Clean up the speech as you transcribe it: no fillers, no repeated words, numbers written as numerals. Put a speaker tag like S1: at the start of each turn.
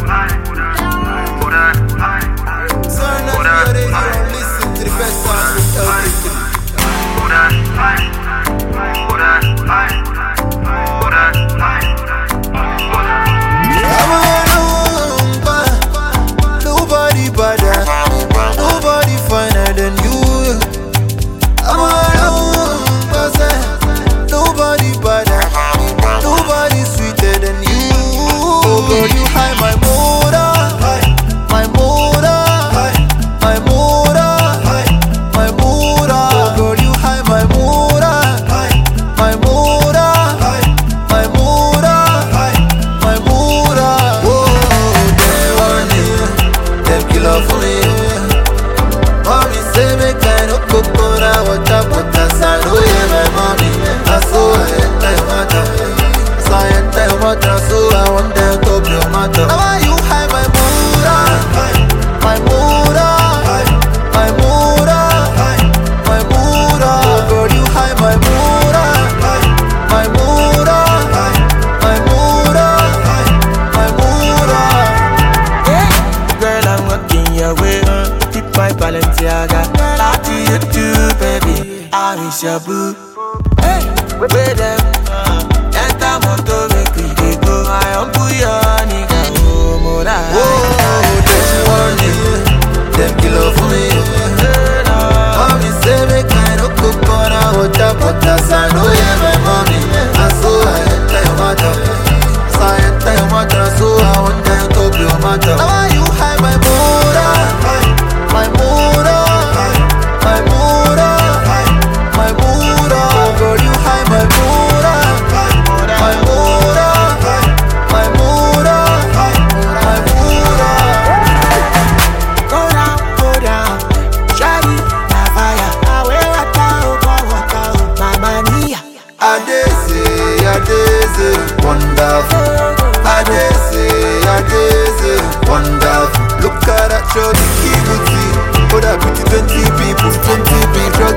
S1: Listen to the best sound from LK3. Nobody better, nobody finer than you. I'm alone, nobody better, nobody sweeter than you. Oh girl, you high my motor, my motor, my motor, my motor. Oh girl, you high my motor, my motor, my motor, my motor. Oh, they want it, them kill off for me. Mommy say make I no coconut water, but that's I know yeah my mommy. I saw I enter your matter, so I enter your matter, so I want them to top your matter. Now why you high my motor, my motor, my motor, my motor. Oh girl, you high my motor, my motor, my motor, my motor.
S2: Yeah, girl, I'm walking your way. Keep my Balenciaga. Out to you too, baby. I miss your boo. Hey, with them. Enter moto, make we dey go. I humble your nigga. Oh, moda.
S1: Oh, they want it, them kill off for me. Mommy say make I no coconut water, but that's I know yeah my mommy. I saw I enter your matter, so I enter your matter, so I want them to top your matter. Now why you high my motor, my motor, my motor, my motor. Oh girl, you high my motor, my motor, my motor, my motor.
S2: Go down, shawty, na fire. Awe wata, mama mia.
S1: Adese, wonderful. Adese, wonderful. Look at that shorty, keep it. Oh, that pretty 20 people, 20 people.